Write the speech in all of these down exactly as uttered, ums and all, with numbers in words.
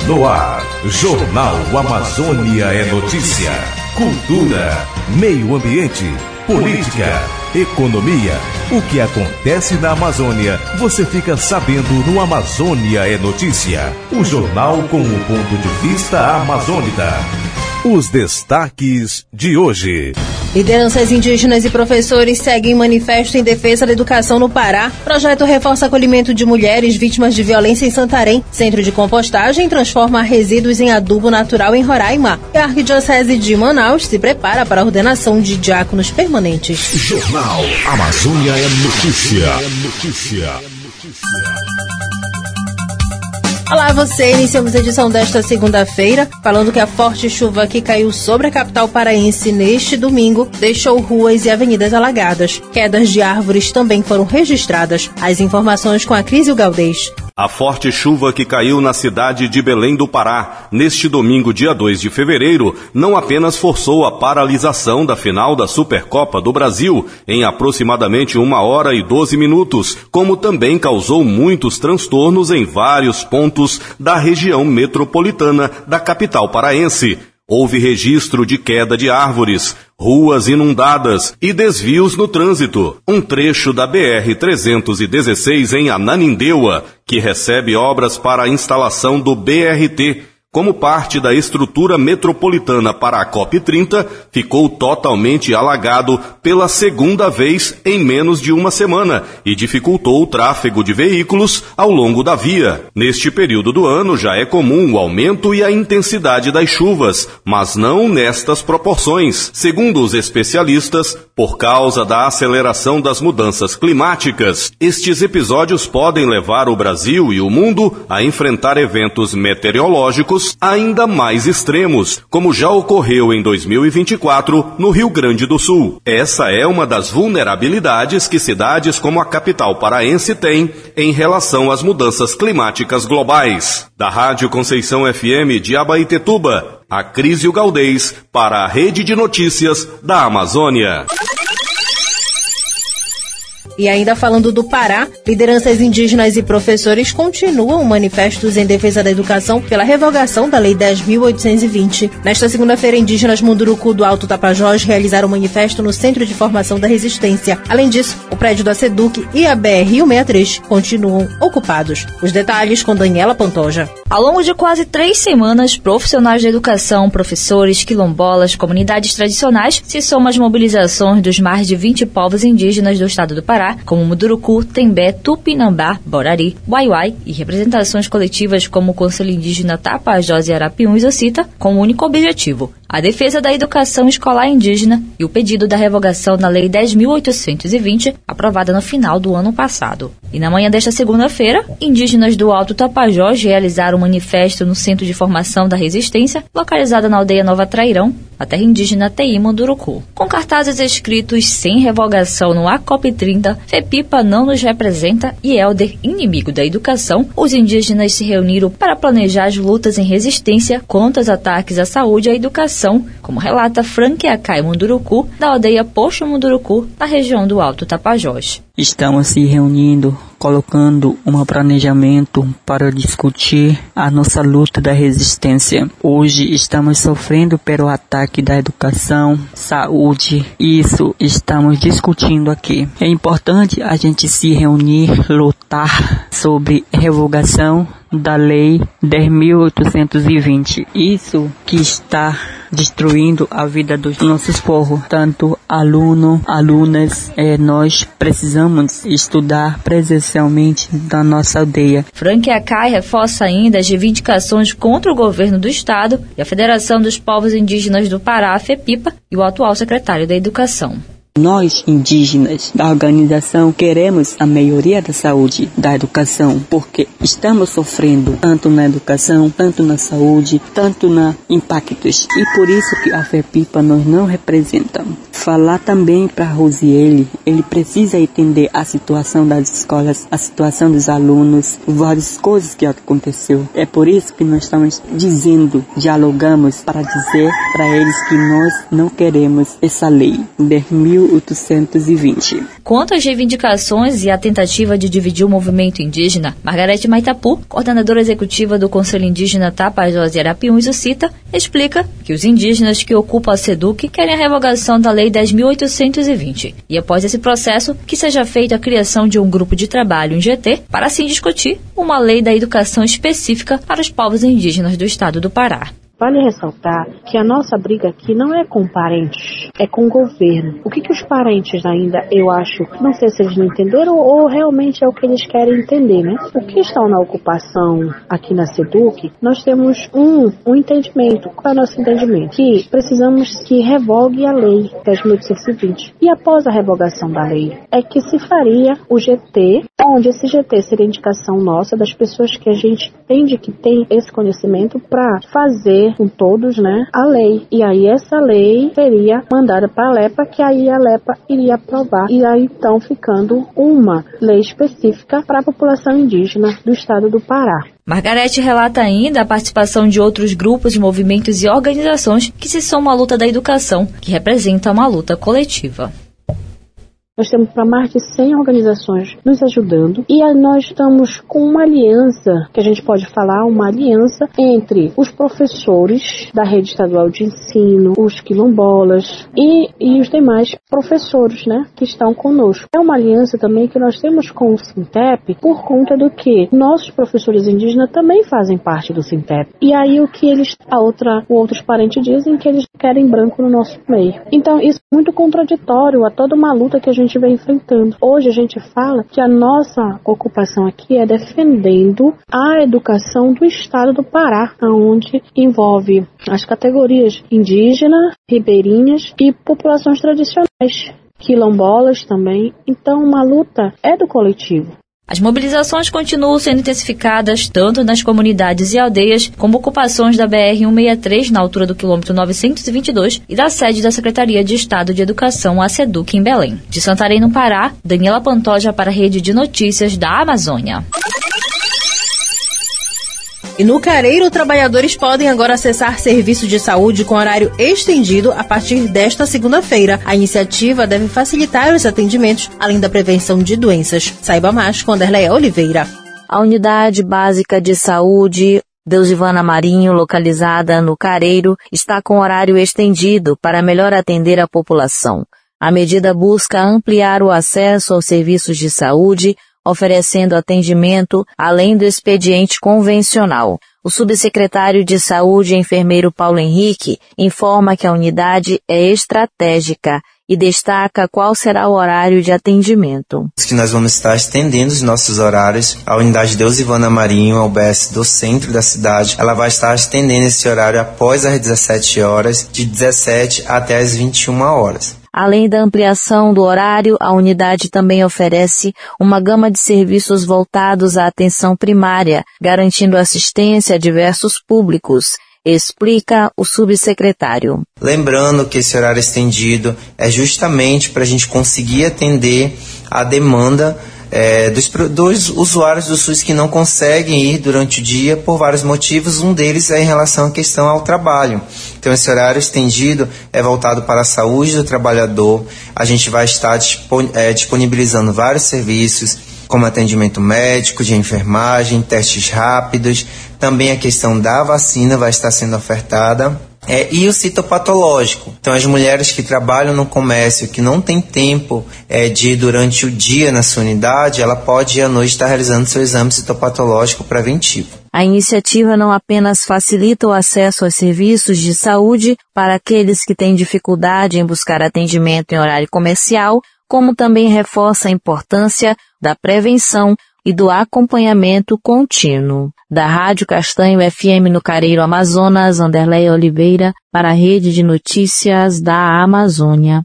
No ar, Jornal Amazônia é notícia. Cultura, meio ambiente, política, economia. O que acontece na Amazônia, você fica sabendo no Amazônia é Notícia. O jornal com o ponto de vista amazônida. Os destaques de hoje. Lideranças indígenas e professores seguem manifesto em defesa da educação no Pará. Projeto reforça acolhimento de mulheres vítimas de violência em Santarém. Centro de compostagem transforma resíduos em adubo natural em Roraima. E a Arquidiocese de Manaus se prepara para a ordenação de diáconos permanentes. Jornal Amazônia é Notícia. Notícia. Olá, você. Iniciamos a edição desta segunda-feira falando que a forte chuva que caiu sobre a capital paraense neste domingo deixou ruas e avenidas alagadas. Quedas de árvores também foram registradas. As informações com a Crísio Galdês. A forte chuva que caiu na cidade de Belém do Pará neste domingo, dia dois de fevereiro, não apenas forçou a paralisação da final da Supercopa do Brasil em aproximadamente uma hora e doze minutos, como também causou muitos transtornos em vários pontos da região metropolitana da capital paraense. Houve registro de queda de árvores, ruas inundadas e desvios no trânsito. Um trecho da B R trezentos e dezesseis em Ananindeua, que recebe obras para a instalação do B R T, como parte da estrutura metropolitana para a COP trinta, ficou totalmente alagado pela segunda vez em menos de uma semana e dificultou o tráfego de veículos ao longo da via. Neste período do ano já é comum o aumento e a intensidade das chuvas, mas não nestas proporções. Segundo os especialistas, por causa da aceleração das mudanças climáticas, estes episódios podem levar o Brasil e o mundo a enfrentar eventos meteorológicos ainda mais extremos, como já ocorreu em dois mil e vinte e quatro no Rio Grande do Sul. Essa é uma das vulnerabilidades que cidades como a capital paraense têm em relação às mudanças climáticas globais. Da Rádio Conceição F M de Abaetetuba, a Crísio Galdês para a Rede de Notícias da Amazônia. E ainda falando do Pará, lideranças indígenas e professores continuam manifestos em defesa da educação pela revogação da Lei dez mil oitocentos e vinte. Nesta segunda-feira, indígenas Munduruku do Alto Tapajós realizaram um manifesto no Centro de Formação da Resistência. Além disso, o prédio da SEDUC e a B R cento e sessenta e três continuam ocupados. Os detalhes com Daniela Pantoja. Ao longo de quase três semanas, profissionais da educação, professores, quilombolas, comunidades tradicionais se somam às mobilizações dos mais de vinte povos indígenas do estado do Pará, como Munduruku, Tembé, Tupinambá, Borari, Uai-Uai e representações coletivas como o Conselho Indígena Tapajós e Arapiuns Ocita, com o único objetivo: a defesa da educação escolar indígena e o pedido da revogação da Lei dez mil oitocentos e vinte, aprovada no final do ano passado. E na manhã desta segunda-feira, indígenas do Alto Tapajós realizaram um manifesto no Centro de Formação da Resistência, localizada na aldeia Nova Trairão, a terra indígena Teí Munduruku. Com cartazes escritos "Sem revogação no A COP trinta, FEPIPA não nos representa" e Helder, inimigo da educação, os indígenas se reuniram para planejar as lutas em resistência contra os ataques à saúde e à educação, como relata Frank Akai Munduruku, da aldeia Poxo Munduruku, na região do Alto Tapajós. Estamos se reunindo, colocando um planejamento para discutir a nossa luta da resistência. Hoje estamos sofrendo pelo ataque da educação, saúde. Isso estamos discutindo aqui. É importante a gente se reunir, lutar sobre revogação da Lei dez mil oitocentos e vinte. Isso que está destruindo a vida dos nossos povos, tanto aluno, alunas, é, nós precisamos estudar presencialmente da nossa aldeia. Frank Akai reforça ainda as reivindicações contra o governo do estado e a Federação dos Povos Indígenas do Pará, FEPIPA, e o atual secretário da Educação. Nós, indígenas da organização, queremos a melhoria da saúde, da educação, porque estamos sofrendo tanto na educação, tanto na saúde, tanto na impactos. E por isso que a FEPIPA nós não representamos. Falar também para Rosiele, ele precisa entender a situação das escolas, a situação dos alunos, várias coisas que aconteceu. É por isso que nós estamos dizendo, dialogamos para dizer para eles que nós não queremos essa lei dez mil mil oitocentos e vinte. Quanto às reivindicações e a tentativa de dividir o movimento indígena, Margarete Maitapu, coordenadora executiva do Conselho Indígena Tapajós e Arapiuns, o CITA, explica que os indígenas que ocupam a SEDUC querem a revogação da Lei dez mil oitocentos e vinte e, após esse processo, que seja feita a criação de um grupo de trabalho em G T para assim discutir uma lei da educação específica para os povos indígenas do estado do Pará. Vale ressaltar que a nossa briga aqui não é com parentes, é com o governo. O que, que os parentes ainda, eu acho, não sei se eles não entenderam ou realmente é o que eles querem entender, né? O que estão na ocupação aqui na SEDUC, nós temos um, um entendimento. Qual é o nosso entendimento? Que precisamos que revogue a lei dez mil oitocentos e vinte. E após a revogação da lei, é que se faria o G T, onde esse G T seria indicação nossa das pessoas que a gente entende que tem esse conhecimento para fazer com todos, né, a lei. E aí essa lei seria mandada para a LEPA, que aí a LEPA iria aprovar. E aí então ficando uma lei específica para a população indígena do estado do Pará. Margarete relata ainda a participação de outros grupos, movimentos e organizações que se somam à luta da educação, que representa uma luta coletiva. Nós temos para mais de cem organizações nos ajudando e nós estamos com uma aliança, que a gente pode falar, uma aliança entre os professores da rede estadual de ensino, os quilombolas e, e os demais professores, né, que estão conosco. É uma aliança também que nós temos com o Sintep por conta do que nossos professores indígenas também fazem parte do Sintep. E aí o que eles, a outra, outros parentes dizem que eles querem branco no nosso meio. Então isso é muito contraditório a toda uma luta que a gente vem enfrentando. Hoje a gente fala que a nossa ocupação aqui é defendendo a educação do estado do Pará, onde envolve as categorias indígena, ribeirinhas e populações tradicionais, quilombolas também. Então uma luta é do coletivo. As mobilizações continuam sendo intensificadas tanto nas comunidades e aldeias, como ocupações da B R cento e sessenta e três na altura do quilômetro novecentos e vinte e dois e da sede da Secretaria de Estado de Educação, a SEDUC, em Belém. De Santarém, no Pará, Daniela Pantoja para a Rede de Notícias da Amazônia. E no Careiro, trabalhadores podem agora acessar serviço de saúde com horário estendido a partir desta segunda-feira. A iniciativa deve facilitar os atendimentos, além da prevenção de doenças. Saiba mais com Anderleia Oliveira. A Unidade Básica de Saúde Deusivana Marinho, localizada no Careiro, está com horário estendido para melhor atender a população. A medida busca ampliar o acesso aos serviços de saúde, oferecendo atendimento além do expediente convencional. O subsecretário de Saúde, enfermeiro Paulo Henrique, informa que a unidade é estratégica e destaca qual será o horário de atendimento. Que nós vamos estar estendendo os nossos horários. A unidade Deusivana Marinho, a U B S do centro da cidade, ela vai estar estendendo esse horário após as dezessete horas, de dezessete até as vinte e uma horas. Além da ampliação do horário, a unidade também oferece uma gama de serviços voltados à atenção primária, garantindo assistência a diversos públicos, explica o subsecretário. Lembrando que esse horário estendido é justamente para a gente conseguir atender a demanda É, dos, dos usuários do SUS que não conseguem ir durante o dia por vários motivos. Um deles é em relação à questão ao trabalho. Então esse horário estendido é voltado para a saúde do trabalhador. A gente vai estar dispon, é, disponibilizando vários serviços, como atendimento médico, de enfermagem, testes rápidos. Também a questão da vacina vai estar sendo ofertada. É, e o citopatológico. Então, as mulheres que trabalham no comércio, que não tem tempo é, de ir durante o dia na sua unidade, ela pode ir à noite estar realizando seu exame citopatológico preventivo. A iniciativa não apenas facilita o acesso aos serviços de saúde para aqueles que têm dificuldade em buscar atendimento em horário comercial, como também reforça a importância da prevenção e do acompanhamento contínuo. Da Rádio Castanho F M no Careiro, Amazonas, Anderleia Oliveira, para a Rede de Notícias da Amazônia.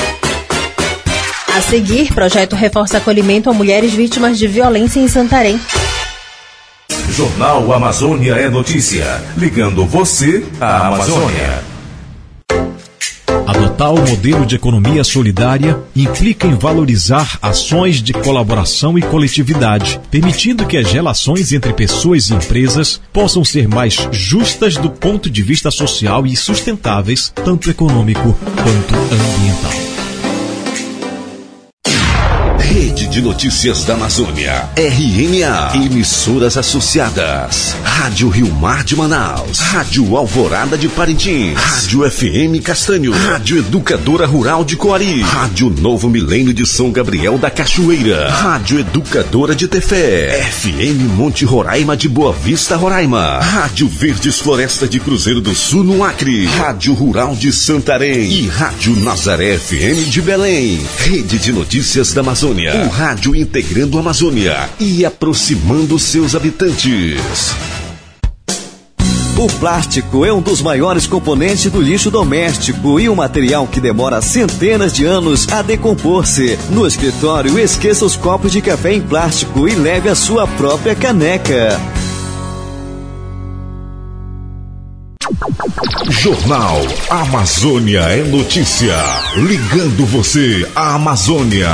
A seguir, projeto reforça acolhimento a mulheres vítimas de violência em Santarém. Jornal Amazônia é notícia, ligando você à Amazônia. Adotar o modelo de economia solidária implica em valorizar ações de colaboração e coletividade, permitindo que as relações entre pessoas e empresas possam ser mais justas do ponto de vista social e sustentáveis, tanto econômico quanto ambiental. de Notícias da Amazônia, R N A, emissoras associadas, Rádio Rio Mar de Manaus, Rádio Alvorada de Parintins, Rádio F M Castanho, Rádio Educadora Rural de Coari, Rádio Novo Milênio de São Gabriel da Cachoeira, Rádio Educadora de Tefé, F M Monte Roraima de Boa Vista, Roraima, Rádio Verdes Floresta de Cruzeiro do Sul no Acre, Rádio Rural de Santarém e Rádio Nazaré F M de Belém. Rede de Notícias da Amazônia, o rádio integrando a Amazônia e aproximando seus habitantes. O plástico é um dos maiores componentes do lixo doméstico e um material que demora centenas de anos a decompor-se. No escritório, esqueça os copos de café em plástico e leve a sua própria caneca. Jornal Amazônia é Notícia. Ligando você à Amazônia.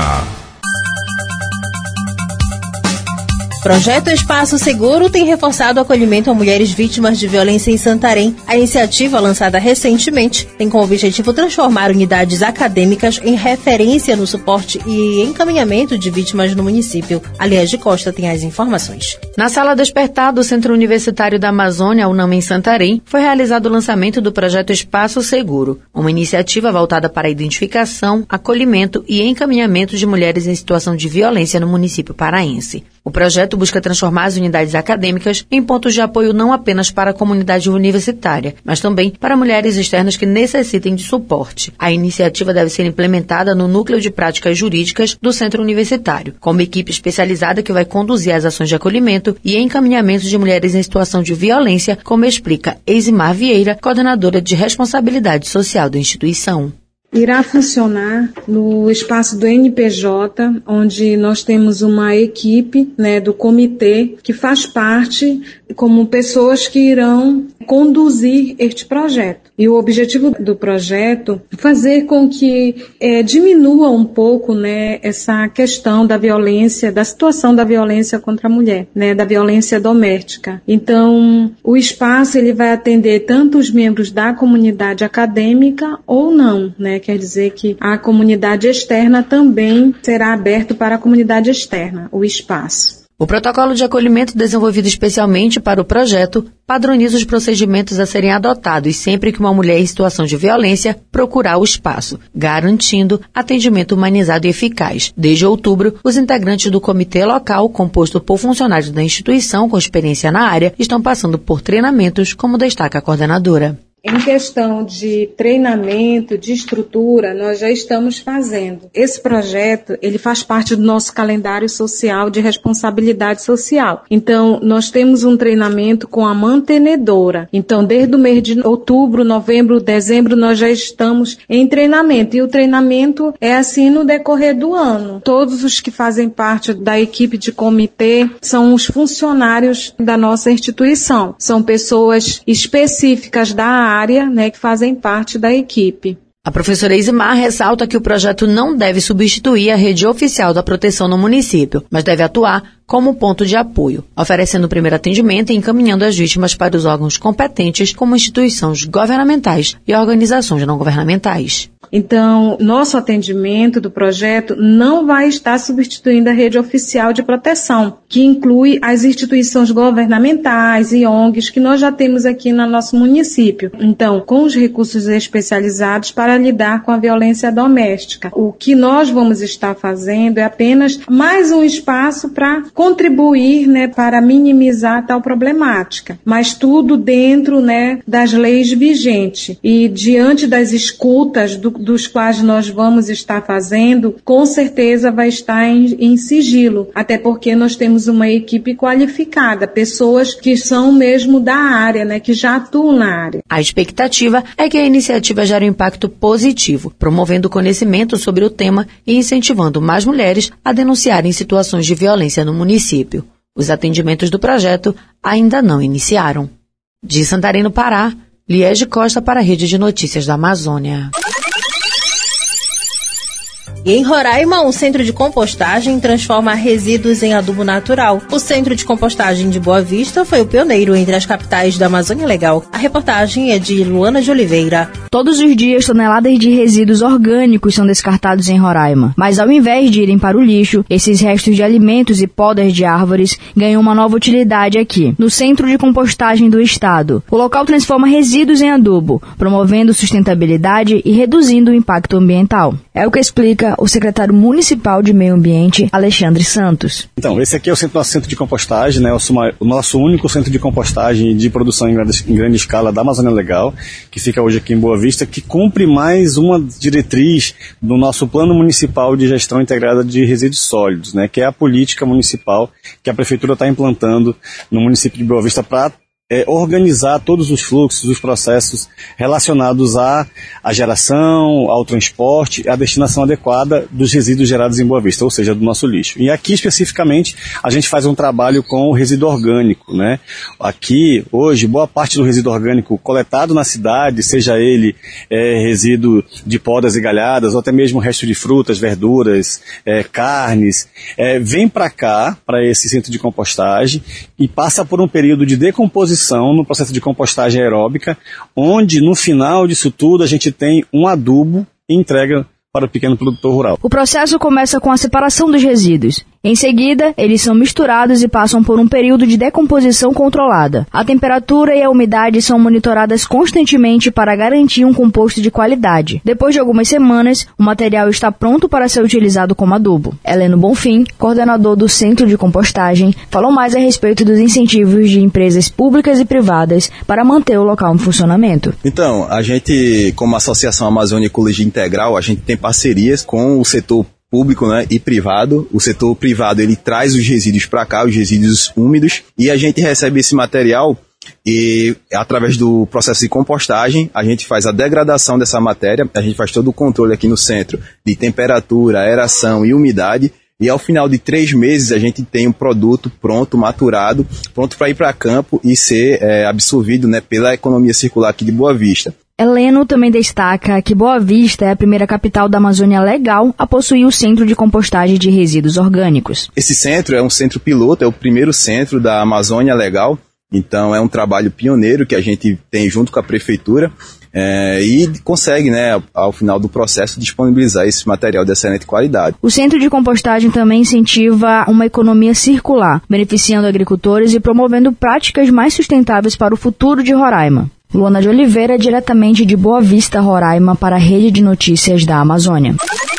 Projeto Espaço Seguro tem reforçado o acolhimento a mulheres vítimas de violência em Santarém. A iniciativa, lançada recentemente, tem como objetivo transformar unidades acadêmicas em referência no suporte e encaminhamento de vítimas no município. Aliás, Costa tem as informações. Na Sala Despertar do Centro Universitário da Amazônia, UNAM em Santarém, foi realizado o lançamento do Projeto Espaço Seguro, uma iniciativa voltada para a identificação, acolhimento e encaminhamento de mulheres em situação de violência no município paraense. O projeto busca transformar as unidades acadêmicas em pontos de apoio não apenas para a comunidade universitária, mas também para mulheres externas que necessitem de suporte. A iniciativa deve ser implementada no Núcleo de Práticas Jurídicas do Centro Universitário, com uma equipe especializada que vai conduzir as ações de acolhimento e encaminhamento de mulheres em situação de violência, como explica Eisimar Vieira, coordenadora de responsabilidade social da instituição. Irá funcionar no espaço do N P J, onde nós temos uma equipe, né, do comitê que faz parte como pessoas que irão conduzir este projeto. E o objetivo do projeto é fazer com que é, diminua um pouco, né, essa questão da violência, da situação da violência contra a mulher, né, da violência doméstica. Então, o espaço ele vai atender tanto os membros da comunidade acadêmica ou não, né? Quer dizer que a comunidade externa também será aberto para a comunidade externa, o espaço. O protocolo de acolhimento desenvolvido especialmente para o projeto padroniza os procedimentos a serem adotados sempre que uma mulher em situação de violência procurar o espaço, garantindo atendimento humanizado e eficaz. Desde outubro, os integrantes do comitê local, composto por funcionários da instituição com experiência na área, estão passando por treinamentos, como destaca a coordenadora. Em questão de treinamento, de estrutura, nós já estamos fazendo. Esse projeto, ele faz parte do nosso calendário social de responsabilidade social. Então, nós temos um treinamento com a mantenedora. Então, desde o mês de outubro, novembro, dezembro, nós já estamos em treinamento. E o treinamento é assim no decorrer do ano. Todos os que fazem parte da equipe de comitê são os funcionários da nossa instituição. São pessoas específicas da área, área, né, que fazem parte da equipe. A professora Eisimar ressalta que o projeto não deve substituir a rede oficial da proteção no município, mas deve atuar como ponto de apoio, oferecendo o primeiro atendimento e encaminhando as vítimas para os órgãos competentes, como instituições governamentais e organizações não governamentais. Então, nosso atendimento do projeto não vai estar substituindo a rede oficial de proteção, que inclui as instituições governamentais e O N Gs que nós já temos aqui no nosso município. Então, com os recursos especializados para lidar com a violência doméstica. O que nós vamos estar fazendo é apenas mais um espaço para contribuir, né, para minimizar tal problemática, mas tudo dentro, né, das leis vigentes. E diante das escutas do, dos quais nós vamos estar fazendo, com certeza vai estar em, em sigilo, até porque nós temos uma equipe qualificada, pessoas que são mesmo da área, né, que já atuam na área. A expectativa é que a iniciativa gere um impacto positivo, promovendo o conhecimento sobre o tema e incentivando mais mulheres a denunciarem situações de violência no município. Os atendimentos do projeto ainda não iniciaram. De Santarém, no Pará, Liege Costa para a Rede de Notícias da Amazônia. E em Roraima, um centro de compostagem transforma resíduos em adubo natural. O Centro de Compostagem de Boa Vista foi o pioneiro entre as capitais da Amazônia Legal. A reportagem é de Luana de Oliveira. Todos os dias, toneladas de resíduos orgânicos são descartados em Roraima. Mas ao invés de irem para o lixo, esses restos de alimentos e podas de árvores ganham uma nova utilidade aqui, no Centro de Compostagem do Estado. O local transforma resíduos em adubo, promovendo sustentabilidade e reduzindo o impacto ambiental. É o que explica o secretário municipal de Meio Ambiente, Alexandre Santos. Então, esse aqui é o centro, nosso centro de compostagem, né, o nosso único centro de compostagem de produção em grande, em grande escala da Amazônia Legal, que fica hoje aqui em Boa Vista, que cumpre mais uma diretriz do nosso Plano Municipal de Gestão Integrada de Resíduos Sólidos, né, que é a política municipal que a Prefeitura está implantando no município de Boa Vista para É, organizar todos os fluxos, os processos relacionados à, à geração, ao transporte, à destinação adequada dos resíduos gerados em Boa Vista, ou seja, do nosso lixo. E aqui, especificamente, a gente faz um trabalho com o resíduo orgânico, né? Aqui, hoje, boa parte do resíduo orgânico coletado na cidade, seja ele é, resíduo de podas e galhadas, ou até mesmo resto de frutas, verduras, é, carnes, é, vem para cá, para esse centro de compostagem, e passa por um período de decomposição no processo de compostagem aeróbica, onde no final disso tudo a gente tem um adubo e entrega para o pequeno produtor rural. O processo começa com a separação dos resíduos. Em seguida, eles são misturados e passam por um período de decomposição controlada. A temperatura e a umidade são monitoradas constantemente para garantir um composto de qualidade. Depois de algumas semanas, o material está pronto para ser utilizado como adubo. Heleno Bonfim, coordenador do Centro de Compostagem, falou mais a respeito dos incentivos de empresas públicas e privadas para manter o local em funcionamento. Então, a gente, como Associação Amazônia Ecologia Integral, a gente tem parcerias com o setor público, né, e privado. O setor privado, ele traz os resíduos para cá, os resíduos úmidos, e a gente recebe esse material e, através do processo de compostagem, a gente faz a degradação dessa matéria, a gente faz todo o controle aqui no centro de temperatura, aeração e umidade, e ao final de três meses a gente tem um produto pronto, maturado, pronto para ir para campo e ser é, absorvido, né, pela economia circular aqui de Boa Vista. Heleno também destaca que Boa Vista é a primeira capital da Amazônia Legal a possuir o Centro de Compostagem de Resíduos Orgânicos. Esse centro é um centro piloto, é o primeiro centro da Amazônia Legal, então é um trabalho pioneiro que a gente tem junto com a Prefeitura é, e consegue, né, ao final do processo, disponibilizar esse material de excelente qualidade. O Centro de Compostagem também incentiva uma economia circular, beneficiando agricultores e promovendo práticas mais sustentáveis para o futuro de Roraima. Luana de Oliveira, diretamente de Boa Vista, Roraima, para a Rede de Notícias da Amazônia.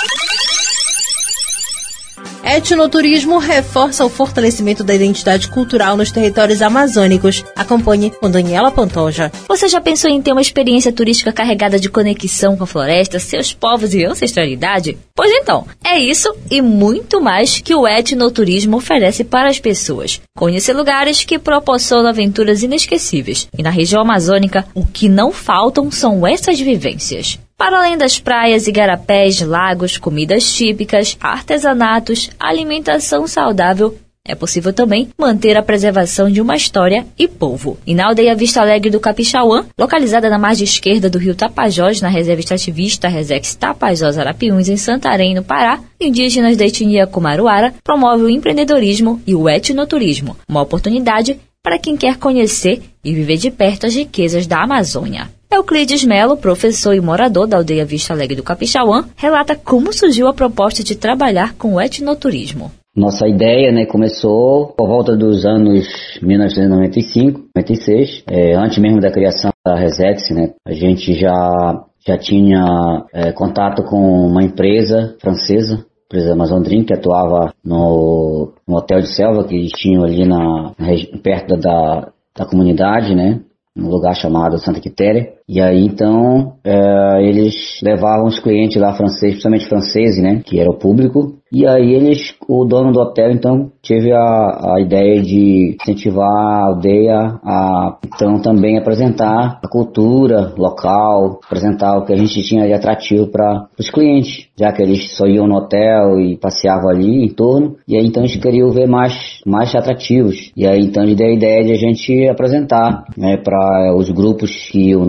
Etnoturismo reforça o fortalecimento da identidade cultural nos territórios amazônicos. Acompanhe com Daniela Pantoja. Você já pensou em ter uma experiência turística carregada de conexão com a floresta, seus povos e ancestralidade? Pois então, é isso e muito mais que o etnoturismo oferece para as pessoas. Conhecer lugares que proporcionam aventuras inesquecíveis. E na região amazônica, o que não faltam são essas vivências. Para além das praias, igarapés, lagos, comidas típicas, artesanatos, alimentação saudável, é possível também manter a preservação de uma história e povo. E na aldeia Vista Alegre do Capixauã, localizada na margem esquerda do rio Tapajós, na reserva extrativista Resex Tapajós Arapiuns, em Santarém, no Pará, indígenas da etnia Kumaruara promove o empreendedorismo e o etnoturismo, uma oportunidade para quem quer conhecer e viver de perto as riquezas da Amazônia. Euclides Melo, professor e morador da aldeia Vista Alegre do Capixauã, relata como surgiu a proposta de trabalhar com o etnoturismo. Nossa ideia, né, começou por volta dos anos mil novecentos e noventa e cinco, noventa e seis, é, antes mesmo da criação da Resex, né, a gente já, já tinha é, contato com uma empresa francesa, a empresa Amazon Drink, que atuava no, no hotel de selva que eles tinham ali na, na, perto da, da comunidade, né, num lugar chamado Santa Quitéria. E aí, então, é, eles levavam os clientes lá franceses, principalmente franceses, né, que era o público. E aí eles, o dono do hotel, então, teve a, a ideia de incentivar a aldeia a, então, também apresentar a cultura local, apresentar o que a gente tinha de atrativo para os clientes, já que eles só iam no hotel e passeavam ali em torno. E aí, então, eles queriam ver mais, mais atrativos. E aí, então, eles deu a ideia de a gente apresentar, né, para os grupos que iam no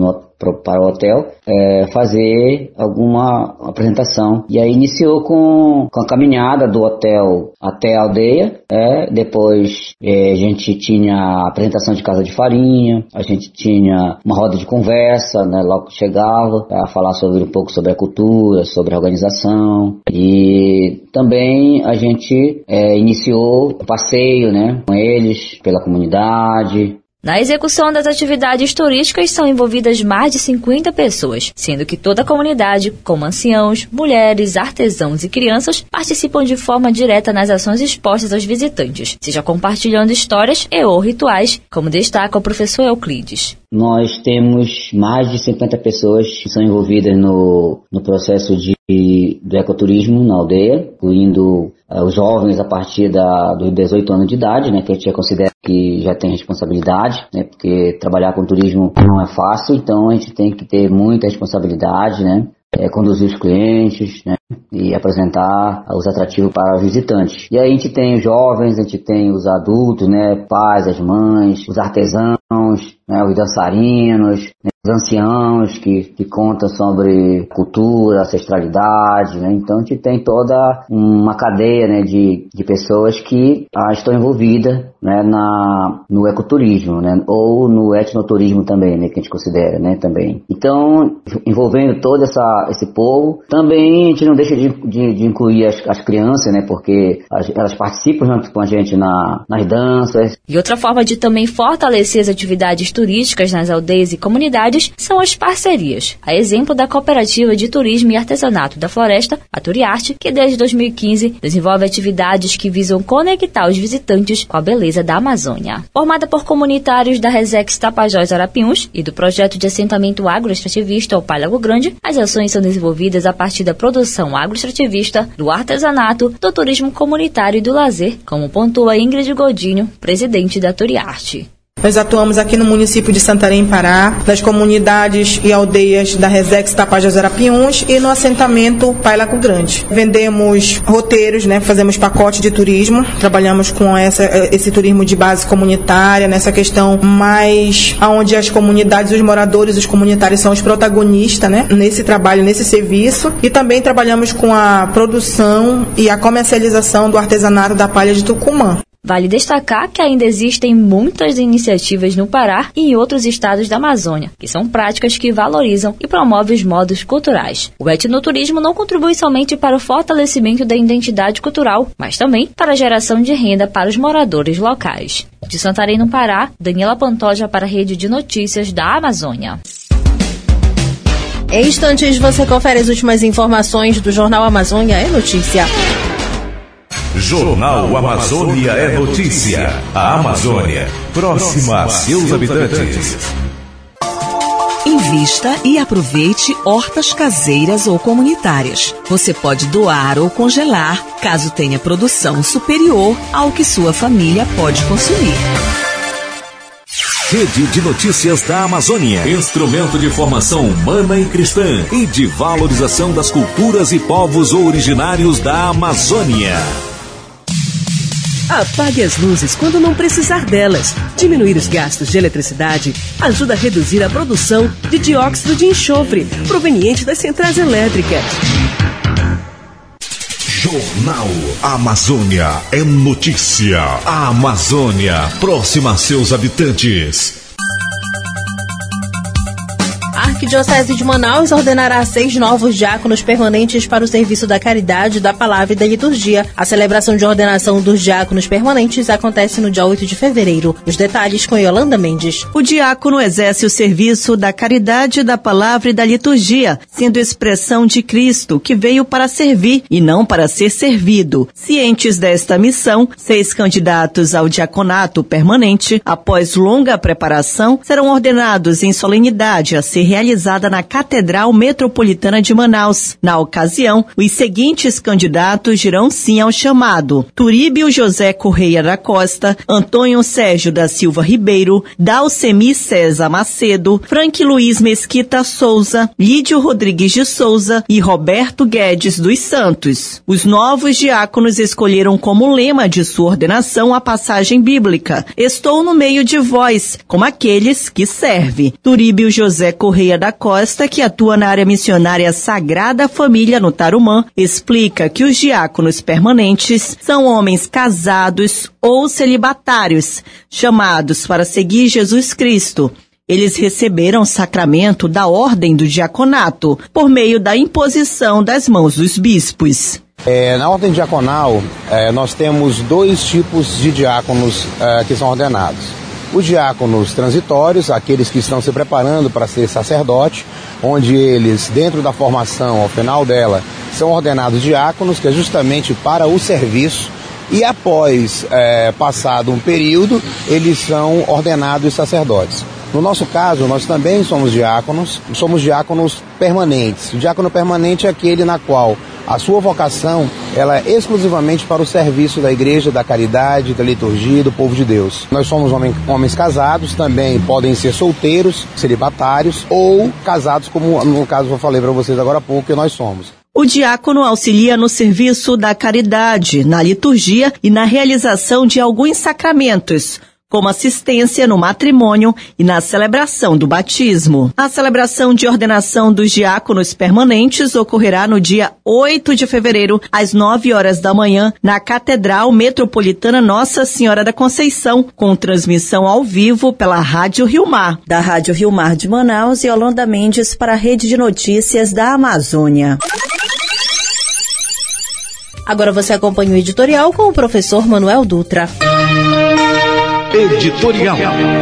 para o hotel é, fazer alguma apresentação. E aí iniciou com, com a caminhada do hotel até a aldeia. É, depois é, a gente tinha a apresentação de casa de farinha, a gente tinha uma roda de conversa, né, logo que chegava, para falar sobre um pouco sobre a cultura, sobre a organização. E também a gente é, iniciou o passeio, né, com eles pela comunidade. Na execução das atividades turísticas são envolvidas mais de cinquenta pessoas, sendo que toda a comunidade, como anciãos, mulheres, artesãos e crianças, participam de forma direta nas ações expostas aos visitantes, seja compartilhando histórias e ou rituais, como destaca o professor Euclides. Nós temos mais de cinquenta pessoas que são envolvidas no, no processo de, do ecoturismo na aldeia, incluindo uh, os jovens a partir da, dos dezoito anos de idade, né, que a gente considera que já tem responsabilidade, né, porque trabalhar com turismo não é fácil, então a gente tem que ter muita responsabilidade, né, é, conduzir os clientes, né, e apresentar os atrativos para os visitantes. E aí a gente tem os jovens, a gente tem os adultos, né, pais, as mães, os artesãos, né, os dançarinos, né, os anciãos que, que contam sobre cultura, ancestralidade, né? Então a gente tem toda uma cadeia, né, de, de pessoas que ah, estão envolvidas, né, na, no ecoturismo, né, ou no etnoturismo também, né, que a gente considera, né, também. Então, envolvendo todo essa, esse povo, também a gente não deixa de, de, de incluir as, as crianças, né, porque as, elas participam junto com a gente na, nas danças. E outra forma de também fortalecer as atividades turísticas nas aldeias e comunidades são as parcerias. A exemplo da Cooperativa de Turismo e Artesanato da Floresta, a Turiarte, que desde dois mil e quinze desenvolve atividades que visam conectar os visitantes com a beleza da Amazônia. Formada por comunitários da Resex Tapajós Arapiuns e do projeto de assentamento agroextrativista Opá Lago Grande, as ações são desenvolvidas a partir da produção agroextrativista, do artesanato, do turismo comunitário e do lazer, como pontua Ingrid Godinho, presidente da Turiarte. Nós atuamos aqui no município de Santarém, Pará, nas comunidades e aldeias da Resex Tapajós Arapiuns e no assentamento Pai Lago Grande. Vendemos roteiros, né, fazemos pacote de turismo, trabalhamos com essa, esse turismo de base comunitária, nessa questão mais onde as comunidades, os moradores, os comunitários são os protagonistas, né, nesse trabalho, nesse serviço. E também trabalhamos com a produção e a comercialização do artesanato da palha de Tucumã. Vale destacar que ainda existem muitas iniciativas no Pará e em outros estados da Amazônia, que são práticas que valorizam e promovem os modos culturais. O etnoturismo não contribui somente para o fortalecimento da identidade cultural, mas também para a geração de renda para os moradores locais. De Santarém, no Pará, Daniela Pantoja para a Rede de Notícias da Amazônia. Em instantes, você confere as últimas informações do Jornal Amazônia é Notícia. Jornal Amazônia é Notícia. A Amazônia, próxima a seus habitantes. Invista e aproveite hortas caseiras ou comunitárias. Você pode doar ou congelar, caso tenha produção superior ao que sua família pode consumir. Rede de Notícias da Amazônia. Instrumento de formação humana e cristã e de valorização das culturas e povos originários da Amazônia. Apague as luzes quando não precisar delas. Diminuir os gastos de eletricidade ajuda a reduzir a produção de dióxido de enxofre proveniente das centrais elétricas. Jornal Amazônia é Notícia. A Amazônia, próxima a seus habitantes. A Arquidiocese de Manaus ordenará seis novos diáconos permanentes para o serviço da caridade, da palavra e da liturgia. A celebração de ordenação dos diáconos permanentes acontece no dia oito de fevereiro. Os detalhes com Yolanda Mendes. O diácono exerce o serviço da caridade, da palavra e da liturgia, sendo expressão de Cristo, que veio para servir e não para ser servido. Cientes desta missão, seis candidatos ao diaconato permanente, após longa preparação, serão ordenados em solenidade a ser realizada na Catedral Metropolitana de Manaus. Na ocasião, os seguintes candidatos dirão sim ao chamado: Turíbio José Correia da Costa, Antônio Sérgio da Silva Ribeiro, Dalcemi César Macedo, Frank Luiz Mesquita Souza, Lídio Rodrigues de Souza e Roberto Guedes dos Santos. Os novos diáconos escolheram como lema de sua ordenação a passagem bíblica: Estou no meio de vós, como aqueles que servem. Turíbio José Correia Maria da Costa, que atua na área missionária Sagrada Família no Tarumã, explica que os diáconos permanentes são homens casados ou celibatários, chamados para seguir Jesus Cristo. Eles receberam o sacramento da ordem do diaconato, por meio da imposição das mãos dos bispos. É, na ordem diaconal, é, nós temos dois tipos de diáconos é, que são ordenados. Os diáconos transitórios, aqueles que estão se preparando para ser sacerdote, onde eles, dentro da formação, ao final dela, são ordenados diáconos, que é justamente para o serviço, e após é, passado um período, eles são ordenados sacerdotes. No nosso caso, nós também somos diáconos, somos diáconos permanentes. O diácono permanente é aquele na qual a sua vocação ela é exclusivamente para o serviço da igreja, da caridade, da liturgia, do povo de Deus. Nós somos homens, homens casados, também podem ser solteiros, celibatários ou casados, como no caso eu falei para vocês agora há pouco que nós somos. O diácono auxilia no serviço da caridade, na liturgia e na realização de alguns sacramentos, como assistência no matrimônio e na celebração do batismo. A celebração de ordenação dos diáconos permanentes ocorrerá no dia oito de fevereiro, às nove horas da manhã, na Catedral Metropolitana Nossa Senhora da Conceição, com transmissão ao vivo pela Rádio Rio Mar. Da Rádio Rio Mar de Manaus, Yolanda Mendes para a Rede de Notícias da Amazônia. Agora você acompanha o editorial com o professor Manuel Dutra. Editorial.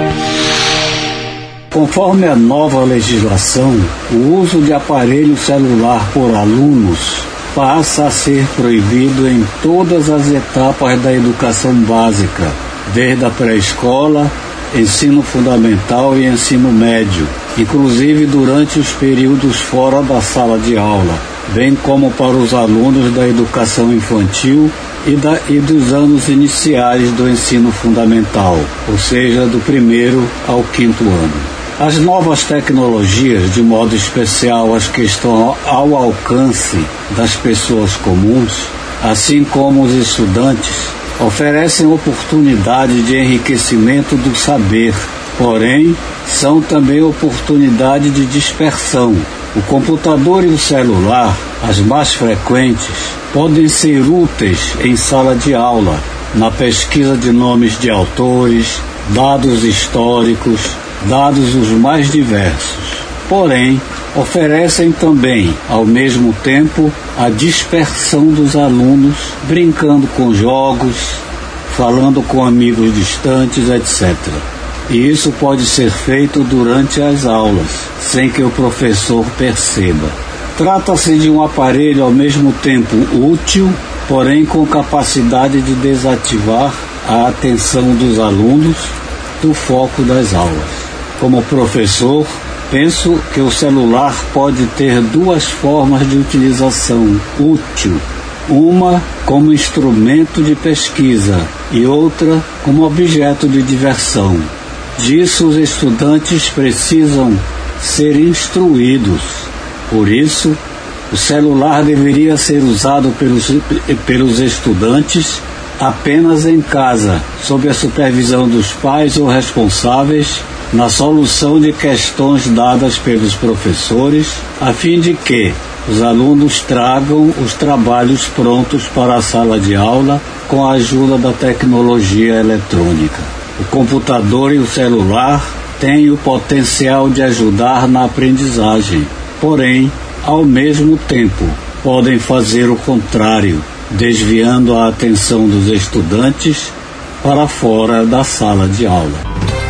Conforme a nova legislação, o uso de aparelho celular por alunos passa a ser proibido em todas as etapas da educação básica, desde a pré-escola, ensino fundamental e ensino médio, inclusive durante os períodos fora da sala de aula, bem como para os alunos da educação infantil e, da, e dos anos iniciais do ensino fundamental, ou seja, do primeiro ao quinto ano. As novas tecnologias, de modo especial as que estão ao alcance das pessoas comuns, assim como os estudantes, oferecem oportunidade de enriquecimento do saber, porém, são também oportunidade de dispersão. O computador e o celular, as mais frequentes, podem ser úteis em sala de aula, na pesquisa de nomes de autores, dados históricos, dados os mais diversos. Porém, oferecem também, ao mesmo tempo, a dispersão dos alunos, brincando com jogos, falando com amigos distantes, etcétera. E isso pode ser feito durante as aulas, sem que o professor perceba. Trata-se de um aparelho ao mesmo tempo útil, porém com capacidade de desativar a atenção dos alunos do foco das aulas. Como professor, penso que o celular pode ter duas formas de utilização útil. Uma como instrumento de pesquisa e outra como objeto de diversão. Disso os estudantes precisam ser instruídos. Por isso, o celular deveria ser usado pelos, pelos estudantes apenas em casa, sob a supervisão dos pais ou responsáveis, na solução de questões dadas pelos professores, a fim de que os alunos tragam os trabalhos prontos para a sala de aula com a ajuda da tecnologia eletrônica. O computador e o celular têm o potencial de ajudar na aprendizagem, porém, ao mesmo tempo, podem fazer o contrário, desviando a atenção dos estudantes para fora da sala de aula.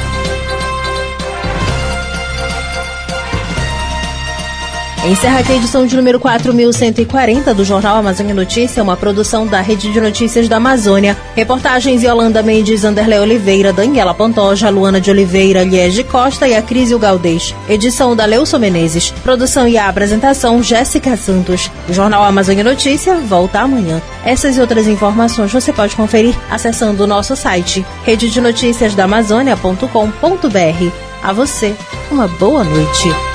Encerra aqui a edição de número quatro mil cento e quarenta do Jornal Amazônia Notícia, uma produção da Rede de Notícias da Amazônia. Reportagens Yolanda Mendes, Anderlé Oliveira, Daniela Pantoja, Luana de Oliveira, Liege Costa e Acrísio Galdês. Edição da Leuson Menezes. Produção e a apresentação Jéssica Santos. O Jornal Amazônia Notícia volta amanhã. Essas e outras informações você pode conferir acessando o nosso site rede de notícias da amazônia ponto com ponto br. A você, uma boa noite.